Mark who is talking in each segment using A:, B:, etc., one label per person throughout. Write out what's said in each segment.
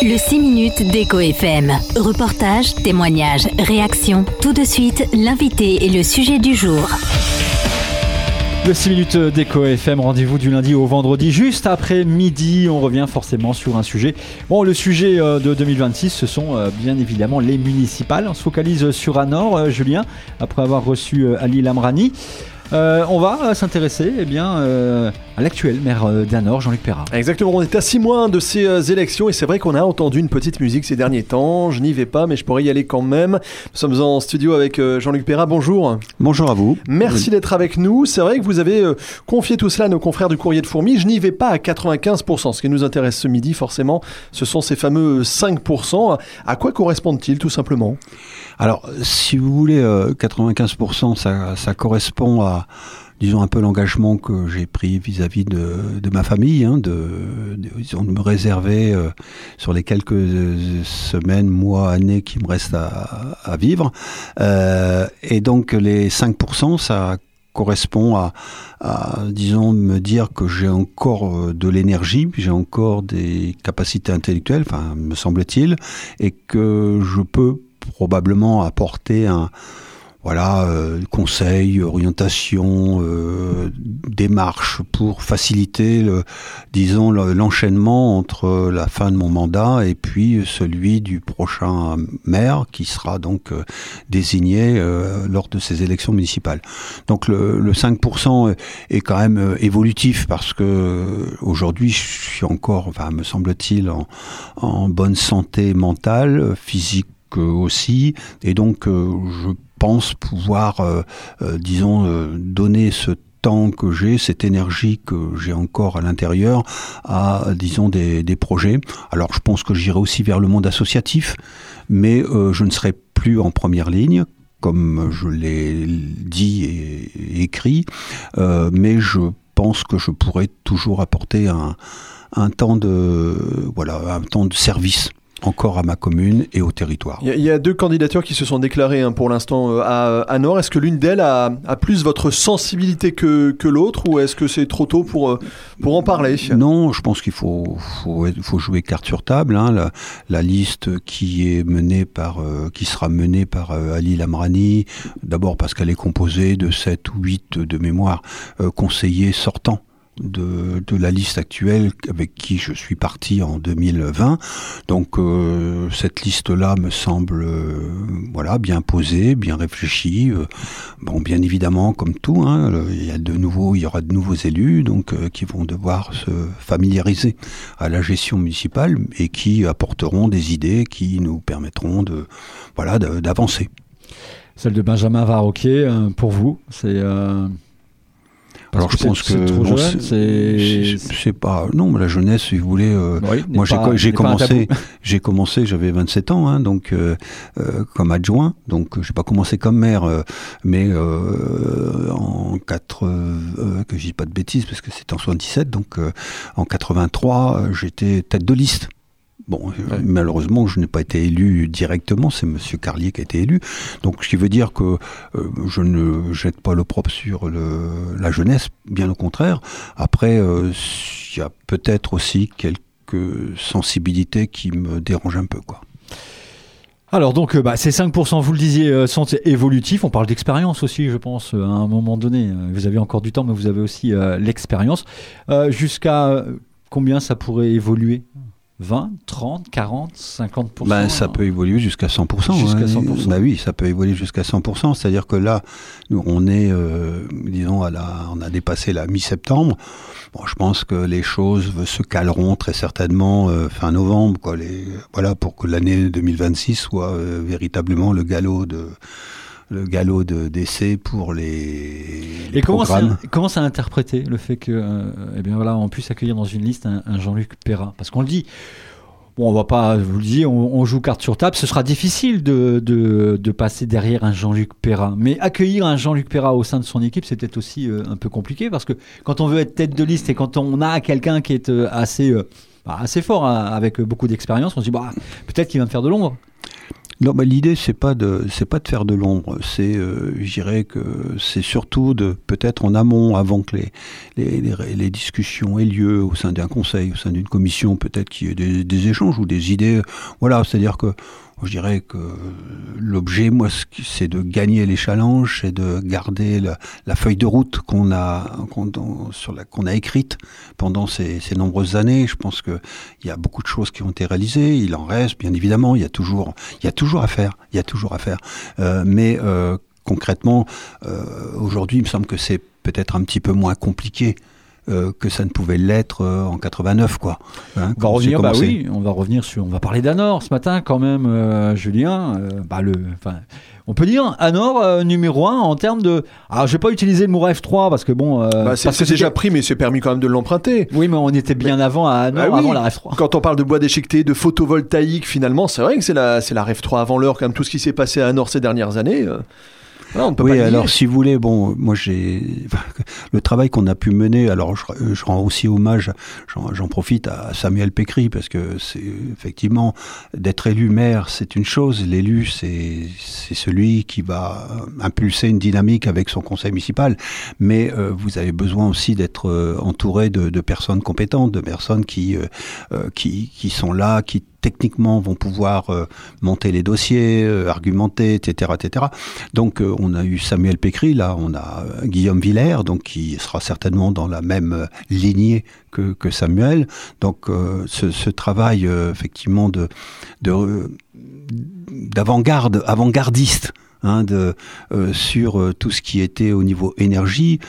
A: Le 6 minutes d'Echo FM. Reportage, témoignages, réactions. Tout de suite, l'invité et le sujet du jour.
B: Le 6 minutes d'Echo FM, rendez-vous du lundi au vendredi, juste après midi. On revient forcément sur un sujet. Bon, le sujet de 2026, ce sont bien évidemment les municipales. On se focalise sur Anor, Julien, après avoir reçu Ali Lamrani. On va s'intéresser à l'actuel maire d'Anor, Jean-Luc Perrat.
C: Exactement, on est à 6 mois de ces élections et c'est vrai qu'on a entendu une petite musique ces derniers temps. Je n'y vais pas, mais je pourrais y aller quand même. Nous sommes en studio avec Jean-Luc Perrat. Bonjour.
D: Bonjour à vous.
C: Merci d'être avec nous. C'est vrai que vous avez confié tout cela à nos confrères du Courrier de Fourmi. Je n'y vais pas à 95%. Ce qui nous intéresse ce midi, forcément, ce sont ces fameux 5%. À quoi correspondent-ils, tout simplement ?
D: Alors, si vous voulez, 95%, ça correspond à, disons, un peu l'engagement que j'ai pris vis-à-vis de ma famille, disons, de me réserver sur les quelques semaines, mois, années qui me restent à vivre. Et donc, les 5%, ça correspond à, disons, me dire que j'ai encore de l'énergie, j'ai encore des capacités intellectuelles, enfin, me semble-t-il, et que je peux probablement apporter conseil, orientation, démarche pour faciliter l'enchaînement entre la fin de mon mandat et puis celui du prochain maire qui sera donc désigné lors de ces élections municipales. Donc le 5% est quand même évolutif parce que aujourd'hui je suis encore, me semble-t-il, en bonne santé mentale, physique aussi, et donc je pense pouvoir, donner ce temps que j'ai, cette énergie que j'ai encore à l'intérieur, à, disons, des projets. Alors je pense que j'irai aussi vers le monde associatif, mais je ne serai plus en première ligne, comme je l'ai dit et écrit, mais je pense que je pourrais toujours apporter un temps de service encore à ma commune et au territoire.
C: Il y a 2 candidatures qui se sont déclarées pour l'instant à Anor. Est-ce que l'une d'elles a plus votre sensibilité que l'autre, ou est-ce que c'est trop tôt pour en parler ?
D: Non, je pense qu'il faut jouer carte sur table. La liste qui sera menée par Ali Lamrani, d'abord parce qu'elle est composée de 7 ou 8 de mémoire conseillers sortants de la liste actuelle avec qui je suis parti en 2020. Donc cette liste-là me semble bien posée, bien réfléchie. Bien évidemment, comme tout, il y aura de nouveaux élus donc qui vont devoir se familiariser à la gestion municipale et qui apporteront des idées qui nous permettront d'avancer.
B: Celle de Benjamin Varroquier, pour vous, c'est...
D: Alors je pense que
B: c'est trop jeune,
D: c'est pas mais la jeunesse, si vous voulez, moi j'ai commencé, j'avais 27 ans donc comme adjoint, donc j'ai pas commencé comme maire, mais que je dis pas de bêtises parce que c'était en 77, donc en 83 j'étais tête de liste. Malheureusement, je n'ai pas été élu directement, c'est Monsieur Carlier qui a été élu. Donc, ce qui veut dire que je ne jette pas l'opprobre sur la jeunesse, bien au contraire. Après, il y a peut-être aussi quelques sensibilités qui me dérangent un peu, quoi.
B: Alors donc, ces 5%, vous le disiez, sont évolutifs. On parle d'expérience aussi, je pense, à un moment donné. Vous avez encore du temps, mais vous avez aussi l'expérience. Jusqu'à combien ça pourrait évoluer ? 20, 30, 40, 50%.
D: Ça peut évoluer jusqu'à 100%.
B: Jusqu'à 100%.
D: Oui, ça peut évoluer jusqu'à 100%. C'est-à-dire que là, nous, on est, on a dépassé la mi-septembre. Je pense que les choses se caleront très certainement fin novembre, pour que l'année 2026 soit véritablement le galop de d'essai pour les programmes.
B: Comment ça a interprété le fait que on puisse accueillir dans une liste un Jean-Luc Perrat, parce qu'on le dit, on va pas vous le dire, on joue carte sur table, ce sera difficile de passer derrière un Jean-Luc Perrat, mais accueillir un Jean-Luc Perrat au sein de son équipe, c'est peut-être aussi un peu compliqué, parce que quand on veut être tête de liste et quand on a quelqu'un qui est assez fort, avec beaucoup d'expérience, on se dit peut-être qu'il va me faire de l'ombre.
D: Non, l'idée c'est pas de faire de l'ombre. Je dirais que c'est surtout de peut-être en amont, avant que les discussions aient lieu au sein d'un conseil, au sein d'une commission, peut-être qu'il y ait des échanges ou des idées. Voilà, c'est-à-dire que je dirais que l'objet, moi, c'est de gagner les challenges, c'est de garder la feuille de route qu'on a écrite pendant ces nombreuses années. Je pense que il y a beaucoup de choses qui ont été réalisées. Il en reste, bien évidemment. Il y a toujours à faire. Mais concrètement, aujourd'hui, il me semble que c'est peut-être un petit peu moins compliqué que ça ne pouvait l'être en 89, quoi.
B: Hein, on va revenir on va parler d'Anor ce matin quand même, Julien. On peut dire Anor numéro 1 en termes de. Alors, je vais pas utiliser le mot F3 parce que bon.
C: C'est déjà pris, mais c'est permis quand même de l'emprunter.
B: Oui, mais on était bien avant à Anor, avant la F3.
C: Quand on parle de bois déchiqueté, de photovoltaïque, finalement, c'est vrai que c'est la F3 avant l'heure, quand même, tout ce qui s'est passé à Anor ces dernières années.
D: Voilà, oui, alors si vous voulez, moi le travail qu'on a pu mener, alors je rends aussi hommage, j'en profite à Samuel Pécry, parce que c'est effectivement, d'être élu maire, c'est une chose, l'élu c'est celui qui va impulser une dynamique avec son conseil municipal, mais vous avez besoin aussi d'être entouré de personnes compétentes, de personnes qui sont là, qui techniquement vont pouvoir monter les dossiers, argumenter, etc., etc. Donc on a eu Samuel Pécry, là on a Guillaume Villers, donc qui sera certainement dans la même lignée que Samuel. Donc ce travail effectivement avant-gardiste. Sur tout ce qui était au niveau énergie,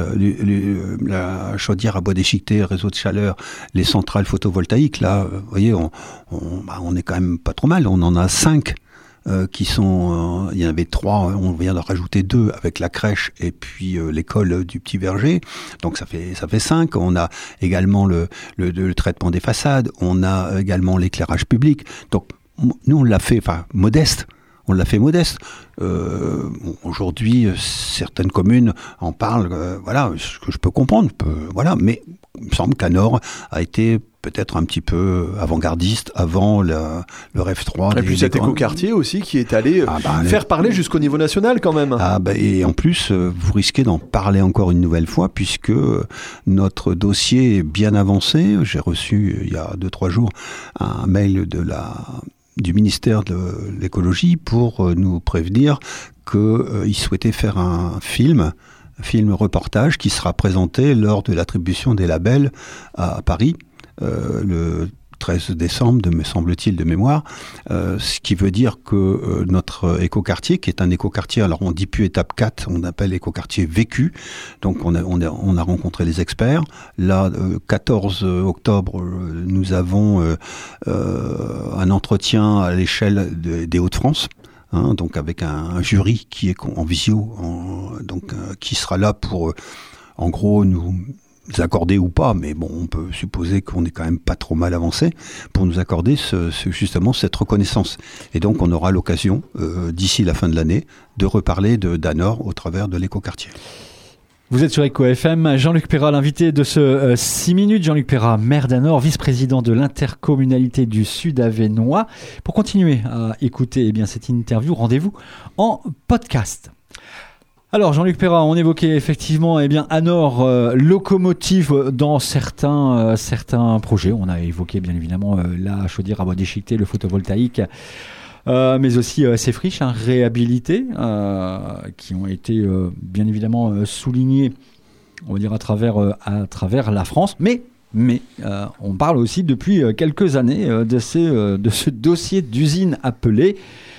D: la chaudière à bois déchiqueté, réseau de chaleur, les centrales photovoltaïques, là, vous voyez, on est quand même pas trop mal. On en a 5 qui sont, il y en avait 3, on vient de rajouter 2 avec la crèche et puis l'école du Petit Verger. Donc ça fait 5. On a également le traitement des façades, on a également l'éclairage public. Donc nous on l'a fait, modeste. On l'a fait modeste. Aujourd'hui, certaines communes en parlent, ce que je peux comprendre. Mais il me semble qu'Anor a été peut-être un petit peu avant-gardiste avant le REF 3.
C: Et puis cet écoquartier aussi qui est allé faire parler jusqu'au niveau national quand même.
D: Et en plus, vous risquez d'en parler encore une nouvelle fois puisque notre dossier est bien avancé. J'ai reçu il y a 2-3 jours un mail du ministère de l'écologie pour nous prévenir qu'ils souhaitaient faire un film reportage qui sera présenté lors de l'attribution des labels à Paris le 13 décembre, me semble-t-il, de mémoire, ce qui veut dire que notre écoquartier, qui est un écoquartier, alors on dit plus étape 4, on appelle écoquartier vécu, donc on a rencontré les experts. Là, 14 octobre, nous avons un entretien à l'échelle des Hauts-de-France, donc avec un jury qui est en visio, qui sera là pour, en gros, nous accorder ou pas, mais bon, on peut supposer qu'on est quand même pas trop mal avancé pour nous accorder justement cette reconnaissance. Et donc on aura l'occasion, d'ici la fin de l'année, de reparler d'Anor au travers de l'écoquartier.
B: Vous êtes sur Eco FM, Jean-Luc Perrat, l'invité de ce 6 minutes. Jean-Luc Perrat, maire d'Anor, vice-président de l'intercommunalité du Sud Avesnois. Pour continuer à écouter cette interview, rendez-vous en podcast. Alors Jean-Luc Perrat, on évoquait effectivement Anor, locomotive dans certains projets. On a évoqué bien évidemment la chaudière à bois déchiqueté, le photovoltaïque, mais aussi ces friches réhabilitées qui ont été bien évidemment soulignées, on va dire à travers la France. Mais on parle aussi depuis quelques années de ce dossier d'usine appelée.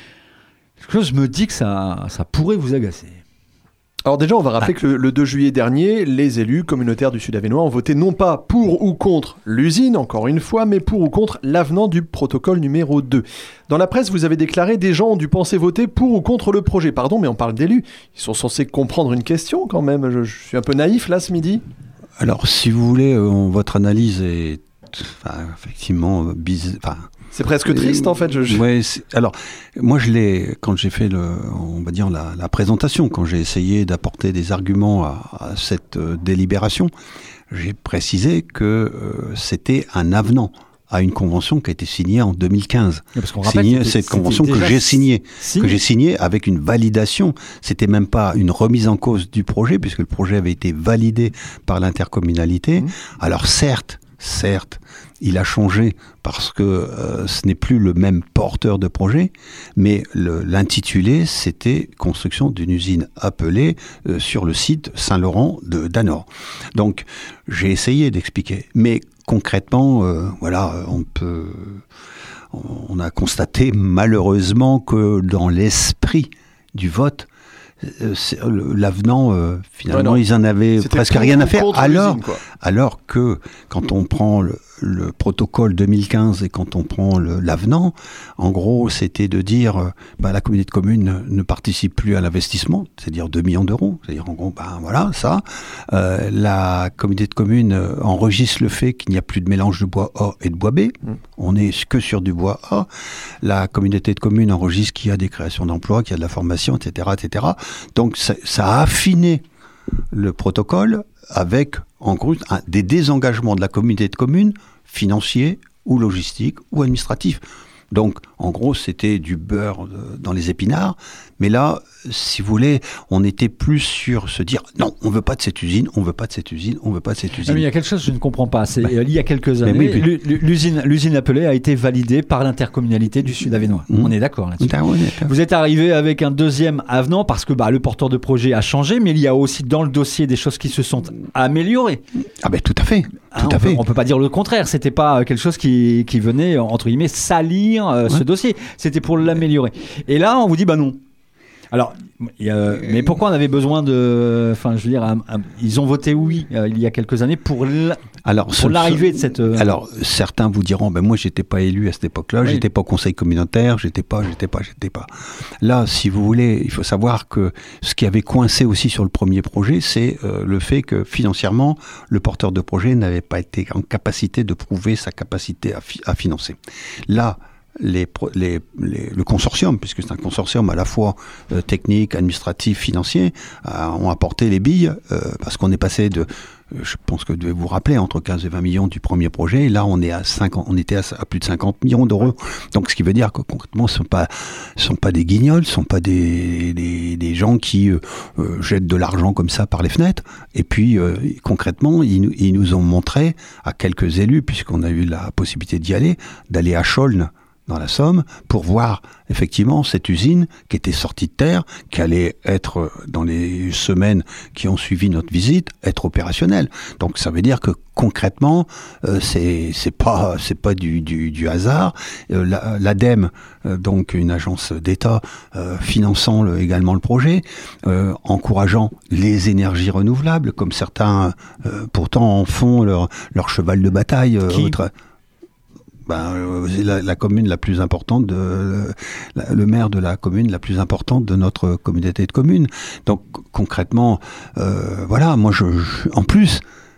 B: Je me dis que ça pourrait vous agacer.
C: Alors déjà, on va rappeler que le 2 juillet dernier, les élus communautaires du Sud Avesnois ont voté non pas pour ou contre l'usine, encore une fois, mais pour ou contre l'avenant du protocole numéro 2. Dans la presse, vous avez déclaré des gens ont dû penser voter pour ou contre le projet. Pardon, mais on parle d'élus. Ils sont censés comprendre une question quand même. Je suis un peu naïf là ce midi.
D: Alors, si vous voulez, votre analyse est effectivement
C: c'est presque triste en fait.
D: Ouais, alors moi quand j'ai fait la présentation, quand j'ai essayé d'apporter des arguments à cette délibération, j'ai précisé que c'était un avenant à une convention qui a été signée en 2015.
B: Parce qu'on rappelle,
D: cette convention que j'ai signée avec une validation. C'était même pas une remise en cause du projet, puisque le projet avait été validé par l'intercommunalité. Alors certes, il a changé parce que ce n'est plus le même porteur de projet, mais l'intitulé, c'était « Construction d'une usine appelée sur le site Saint-Laurent de Danor ». Donc, j'ai essayé d'expliquer. Mais concrètement, on a constaté malheureusement que dans l'esprit du vote, l'avenant, finalement, ils en avaient presque rien à faire. Alors que quand on prend le protocole 2015 et quand on prend l'avenant, en gros, c'était de dire la communauté de communes ne participe plus à l'investissement, c'est-à-dire 2 millions d'euros. C'est-à-dire, en gros, ça. La communauté de communes enregistre le fait qu'il n'y a plus de mélange de bois A et de bois B. On n'est que sur du bois A. La communauté de communes enregistre qu'il y a des créations d'emplois, qu'il y a de la formation, etc., etc. Donc, ça a affiné le protocole avec, en gros, des désengagements de la communauté de communes financiers ou logistiques ou administratifs. Donc, en gros, c'était du beurre dans les épinards. Mais là, si vous voulez, on n'était plus sur se dire « Non, on ne veut pas de cette usine, on ne veut pas de cette usine, on ne veut pas de cette usine. »
B: Mais il y a quelque chose que je ne comprends pas. C'est il y a quelques années, l'usine appelée a été validée par l'intercommunalité du Sud-Avesnois. On est d'accord là-dessus. Vous êtes arrivé avec un deuxième avenant parce que le porteur de projet a changé, mais il y a aussi dans le dossier des choses qui se sont améliorées.
D: Ah ben tout à fait.
B: On peut pas dire le contraire. C'était pas quelque chose qui venait, entre guillemets, salir ce dossier. C'était pour l'améliorer. Et là, on vous dit non. Alors, mais pourquoi on avait besoin de... Enfin, je veux dire, ils ont voté oui il y a quelques années pour l'arrivée de cette...
D: Alors, certains vous diront, moi, j'étais pas élu à cette époque-là, j'étais pas au conseil communautaire, j'étais pas. Là, si vous voulez, il faut savoir que ce qui avait coincé aussi sur le premier projet, c'est le fait que financièrement, le porteur de projet n'avait pas été en capacité de prouver sa capacité à financer. Là, le consortium, puisque c'est un consortium à la fois technique, administratif, financier, ont apporté les billes parce qu'on est passé de, je pense que vous devez vous rappeler, entre 15 et 20 millions du premier projet, et là on était à plus de 50 millions d'euros. Donc ce qui veut dire que concrètement ce sont pas des guignols, ce sont pas des gens qui jettent de l'argent comme ça par les fenêtres. Et puis concrètement ils nous ont montré à quelques élus, puisqu'on a eu la possibilité d'y aller, d'aller à Chaulnes dans la Somme, pour voir effectivement cette usine qui était sortie de terre, qui allait être, dans les semaines qui ont suivi notre visite, être opérationnelle. Donc ça veut dire que concrètement, c'est pas du hasard. L'ADEME, donc une agence d'État, finançant également le projet, encourageant les énergies renouvelables, comme certains pourtant en font leur cheval de bataille. La commune la plus importante le maire de la commune la plus importante de notre communauté de communes. Donc concrètement, moi en plus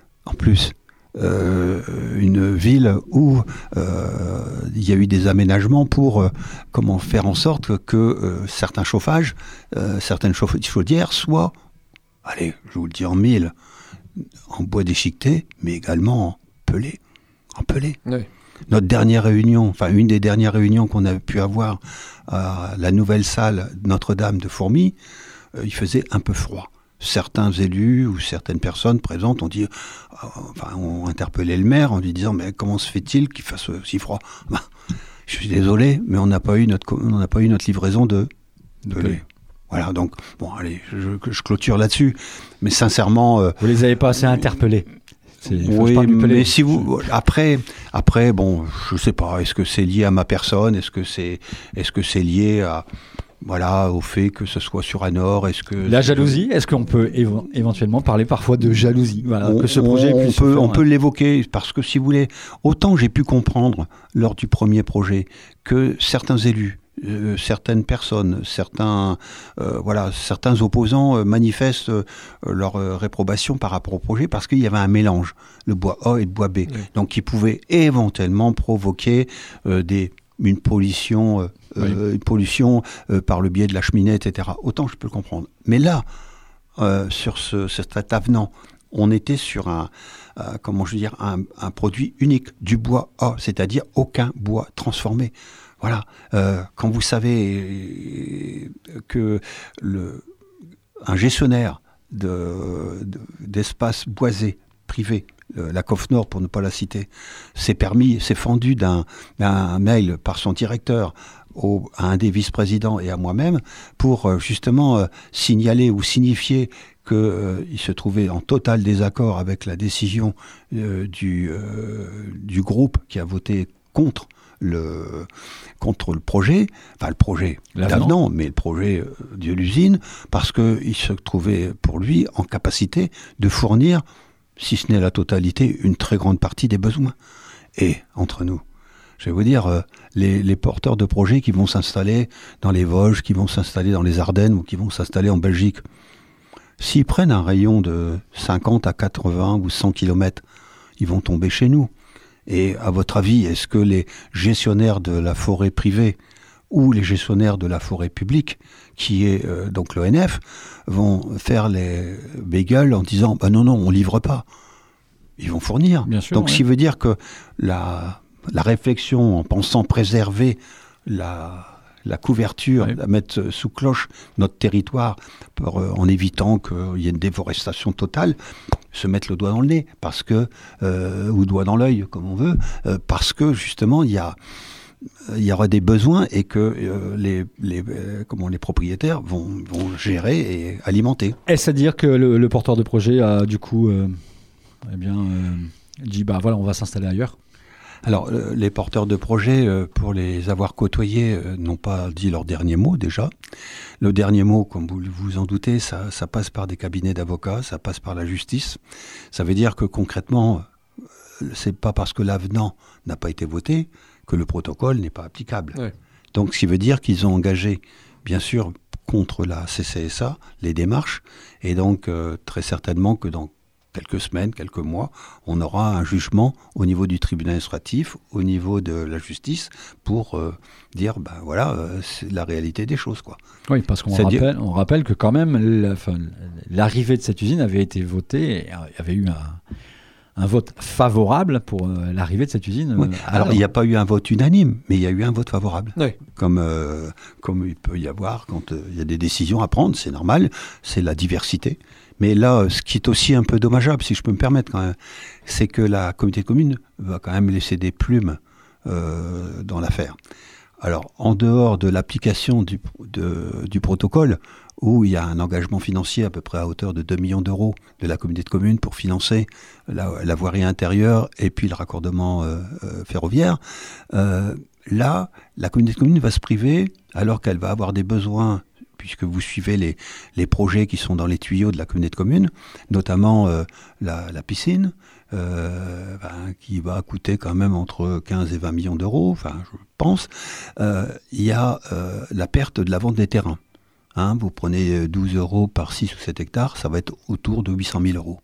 D: une ville où il y a eu des aménagements pour comment faire en sorte que certains chauffages, certaines chaudières soient, allez, je vous le dis en mille, en bois déchiqueté, mais également en pelé. Oui. Notre dernière réunion, une des dernières réunions qu'on a pu avoir à la nouvelle salle Notre-Dame de Fourmies, il faisait un peu froid. Certains élus ou certaines personnes présentes ont dit, ont interpellé le maire en lui disant, mais comment se fait-il qu'il fasse si froid ? Je suis désolé, mais on n'a pas eu notre livraison de lait. Voilà, donc allez, je clôture là-dessus. Mais sincèrement,
B: vous les avez pas assez interpellés.
D: Oui, mais si vous après je sais pas, est-ce que c'est lié à ma personne, est-ce que c'est lié au fait que ce soit sur Anor, est-ce que
B: la jalousie, est-ce qu'on peut éventuellement parler parfois de jalousie, que ce projet
D: on peut l'évoquer, parce que si vous voulez, autant j'ai pu comprendre lors du premier projet que certains élus, certaines personnes, certains opposants manifestent leur réprobation par rapport au projet parce qu'il y avait un mélange, le bois A et le bois B, donc qui pouvait éventuellement provoquer une pollution, par le biais de la cheminée, etc. Autant je peux le comprendre. Mais là, sur cet avenant, on était sur un produit unique, du bois A, c'est-à-dire aucun bois transformé. Voilà. Quand vous savez que un gestionnaire d'espace boisé privé, la COF Nord pour ne pas la citer, s'est fendu d'un mail par son directeur à un des vice-présidents et à moi-même pour justement signaler ou signifier qu'il se trouvait en total désaccord avec la décision du groupe qui a voté contre le projet, enfin le projet d'avenant, mais le projet de l'usine, parce qu'il se trouvait pour lui en capacité de fournir, si ce n'est la totalité, une très grande partie des besoins. Et entre nous, je vais vous dire, les porteurs de projets qui vont s'installer dans les Vosges, qui vont s'installer dans les Ardennes ou qui vont s'installer en Belgique, s'ils prennent un rayon de 50 à 80 ou 100 km, ils vont tomber chez nous. Et à votre avis, est-ce que les gestionnaires de la forêt privée ou les gestionnaires de la forêt publique, qui est donc l'ONF, vont faire les bagels en disant non, on livre pas. Ils vont fournir.
B: Bien sûr,
D: donc, ce qui veut dire que la réflexion en pensant préserver la couverture, la mettre sous cloche notre territoire en évitant qu'il y ait une déforestation totale, se mettre le doigt dans le nez, parce que ou le doigt dans l'œil, comme on veut, parce que justement il y aura des besoins et que les propriétaires vont gérer et alimenter.
B: Est-ce à dire que le porteur de projet a du coup dit voilà, on va s'installer ailleurs?
D: Alors, les porteurs de projets, pour les avoir côtoyés, n'ont pas dit leur dernier mot déjà. Le dernier mot, comme vous vous en doutez, ça passe par des cabinets d'avocats, ça passe par la justice. Ça veut dire que concrètement, c'est pas parce que l'avenant n'a pas été voté que le protocole n'est pas applicable. Ouais. Donc, ce qui veut dire qu'ils ont engagé, bien sûr, contre la CCSA, les démarches, et donc très certainement que dans quelques semaines, quelques mois, on aura un jugement au niveau du tribunal administratif, au niveau de la justice, pour dire, c'est la réalité des choses, quoi.
B: Oui, parce qu'on rappelle que quand même, l'arrivée de cette usine avait été votée, et il y avait eu un vote favorable pour l'arrivée de cette usine.
D: Oui. Alors, il n'y a pas eu un vote unanime, mais il y a eu un vote favorable. Oui. Comme il peut y avoir quand il y a des décisions à prendre, c'est normal, c'est la diversité. Mais là, ce qui est aussi un peu dommageable, si je peux me permettre quand même, c'est que la communauté de communes va quand même laisser des plumes dans l'affaire. Alors, en dehors de l'application du protocole, où il y a un engagement financier à peu près à hauteur de 2 millions d'euros de la communauté de communes pour financer la voirie intérieure et puis le raccordement ferroviaire, là, la communauté de communes va se priver, alors qu'elle va avoir des besoins, puisque vous suivez les projets qui sont dans les tuyaux de la communauté de communes, notamment la piscine, qui va coûter quand même entre 15 et 20 millions d'euros, je pense. Il y a la perte de la vente des terrains. Vous prenez 12 euros par 6 ou 7 hectares, ça va être autour de 800 000 euros.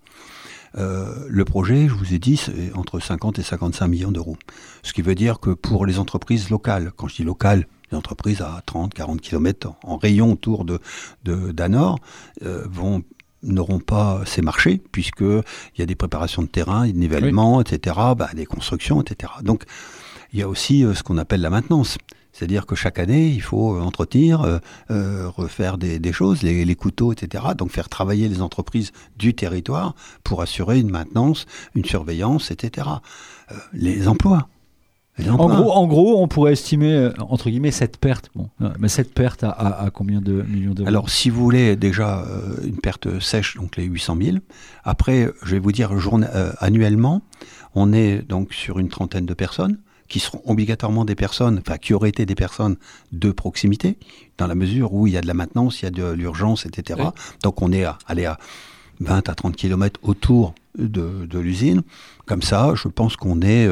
D: Le projet, je vous ai dit, c'est entre 50 et 55 millions d'euros. Ce qui veut dire que pour les entreprises locales, quand je dis locales, les entreprises à 30, 40 km en rayon autour d'Anor n'auront pas ces marchés, puisqu'il y a des préparations de terrain, des nivellements, etc., des constructions, etc. Donc, il y a aussi ce qu'on appelle la maintenance. C'est-à-dire que chaque année, il faut entretenir, refaire des choses, les couteaux, etc. Donc, faire travailler les entreprises du territoire pour assurer une maintenance, une surveillance, etc. Les emplois.
B: En gros, on pourrait estimer, entre guillemets, cette perte. Mais cette perte à combien de millions d'euros?
D: Alors, si vous voulez, déjà, une perte sèche, donc les 800 000. Après, je vais vous dire, annuellement, on est donc sur une trentaine de personnes qui seront obligatoirement qui auraient été des personnes de proximité, dans la mesure où il y a de la maintenance, il y a de l'urgence, etc. Oui. Donc, on est à 20 à 30 km autour de l'usine. Comme ça, je pense qu'on est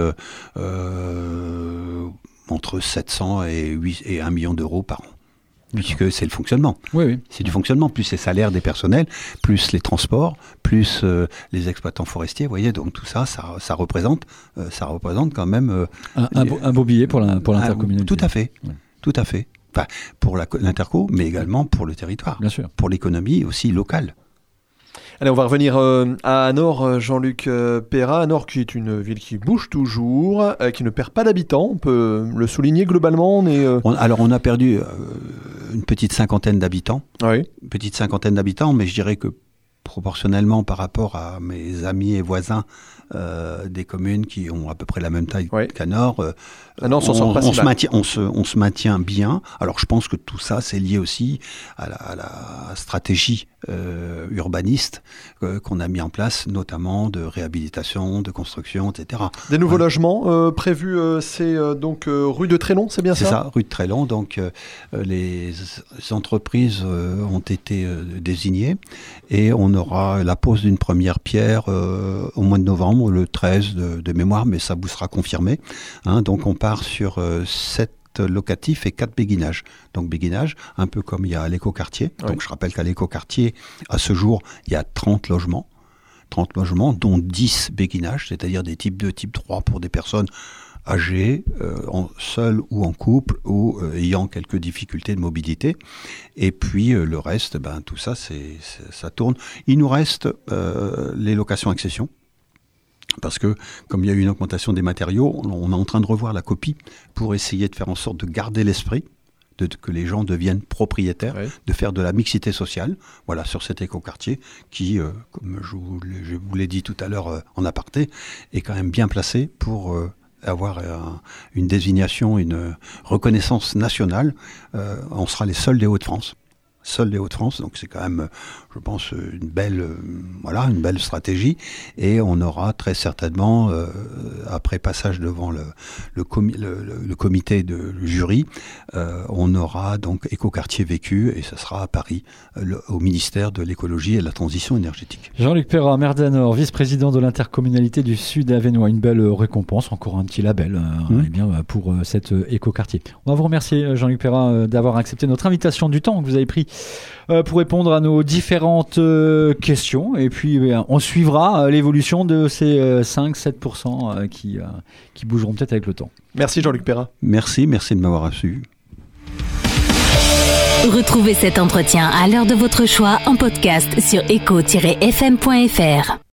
D: entre 700 et 1 million d'euros par an. Puisque c'est le fonctionnement. Oui. C'est du fonctionnement, plus les salaires des personnels, plus les transports, plus les exploitants forestiers. Vous voyez, donc tout ça représente quand même...
B: un beau billet pour l'intercommunalité.
D: Tout à fait. Oui. Tout à fait. Enfin, pour l'interco, mais également pour le territoire.
B: Bien sûr.
D: Pour l'économie aussi locale.
C: Allez, on va revenir à Anor, Jean-Luc Perrat. Anor qui est une ville qui bouge toujours, qui ne perd pas d'habitants. On peut le souligner globalement.
D: On a perdu une petite cinquantaine d'habitants.
C: Oui.
D: Une petite cinquantaine d'habitants, mais je dirais que proportionnellement par rapport à mes amis et voisins des communes qui ont à peu près la même taille qu'Anor,
C: on
D: se maintient bien. Alors je pense que tout ça c'est lié aussi à la stratégie urbaniste qu'on a mis en place, notamment de réhabilitation, de construction, etc.
C: Des nouveaux logements prévus, c'est donc rue de Trélon, c'est bien ça ?
D: C'est ça, rue de Trélon. Donc les entreprises ont été désignées et on aura la pose d'une première pierre au mois de novembre, le 13 de mémoire, mais ça vous sera confirmé. Donc on part sur 7 locatifs et 4 béguinages. Donc béguinage, un peu comme il y a à l'écoquartier. Oui. Donc je rappelle qu'à l'écoquartier, à ce jour, il y a 30 logements, dont 10 béguinages, c'est-à-dire des types 2, type 3 pour des personnes âgées, seules ou en couple, ou ayant quelques difficultés de mobilité. Et puis le reste, tout ça, ça tourne. Il nous reste les locations-accessions. Parce que, comme il y a eu une augmentation des matériaux, on est en train de revoir la copie pour essayer de faire en sorte de garder l'esprit, que les gens deviennent propriétaires, de faire de la mixité sociale, voilà, sur cet écoquartier qui, comme je vous l'ai dit tout à l'heure en aparté, est quand même bien placé pour avoir une désignation, une reconnaissance nationale. On sera les seuls des Hauts-de-France. Donc c'est quand même, je pense, une belle stratégie. Et on aura très certainement, après passage devant le comité de jury, on aura donc écoquartier vécu, et ça sera à Paris, au ministère de l'écologie et de la transition énergétique.
B: Jean-Luc Perrat, maire d'Anor, vice-président de l'intercommunalité du Sud Avesnois, une belle récompense, encore un petit label pour cet écoquartier. On va vous remercier, Jean-Luc Perrat, d'avoir accepté notre invitation, du temps que vous avez pris pour répondre à nos différentes questions, et puis on suivra l'évolution de ces 5-7% qui bougeront peut-être avec le temps.
C: Merci Jean-Luc Perrat.
D: Merci de m'avoir reçu.
A: Retrouvez cet entretien à l'heure de votre choix en podcast sur eco-fm.fr.